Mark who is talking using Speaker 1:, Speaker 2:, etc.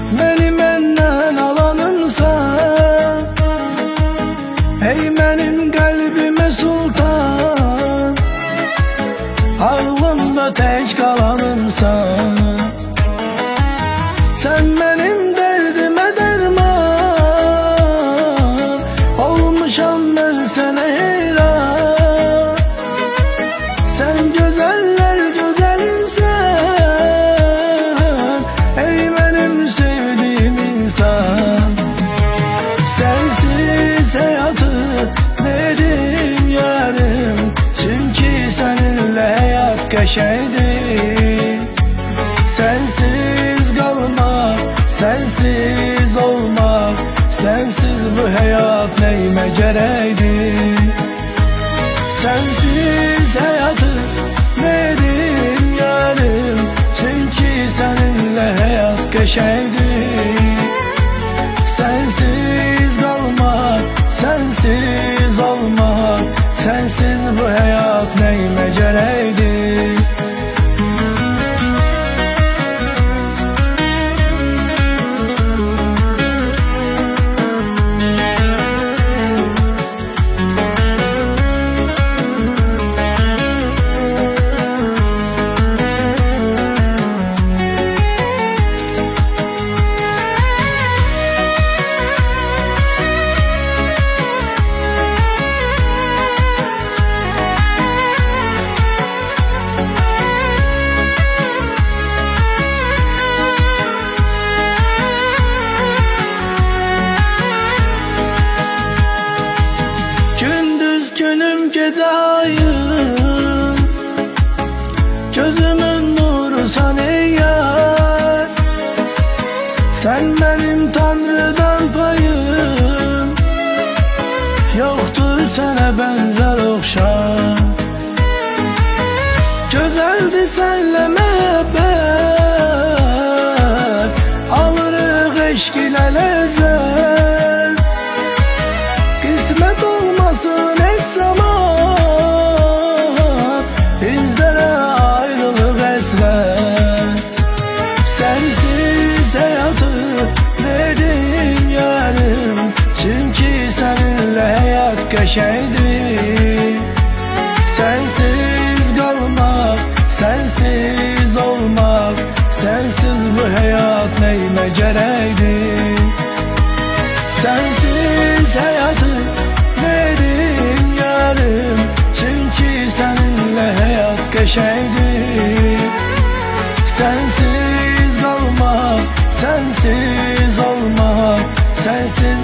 Speaker 1: Məni məndən alanımsan, ey mənim qəlbimə sultan, ağlımda tək qalanımsan. Sən mənim dərdimə dərman, olmuşam mən sənə heyran. Sən gözəller gözəlimsən, ey mənim sevdiğim insan. Sensiz hayatı verdim yarım, çünkü seninle hayat qəşəngdir. Sensiz kalmak, sensiz olmak, sensiz bu hayat neyime gerektir. Sensiz hayatı verdim yarım, çünkü seninle hayat qəşəngdir. Sensiz kalmak, sensiz olmak, sensiz bu hayat neyime gerektir. Günüm gece ayım, gözümün nurusan ey yar. Sen benim Tanrı'dan payım, yoktur sana benzer okşar. Güzeldi senle mehabbet, alırıq eşk ile lezzet. Kısmet olmasın hiç zaman, bizlere ayrılık esret. Sensiz hayatı verdim yarım, çünkü seninle hayat qəşəngdir. Sensiz kalmak, sensiz olmak, sensiz bu hayat neyime gerektir. Sensiz hayatı verdim yarım, çünkü seninle hayat qəşəngdir. Sensiz kalmak, sensiz olmak, sensiz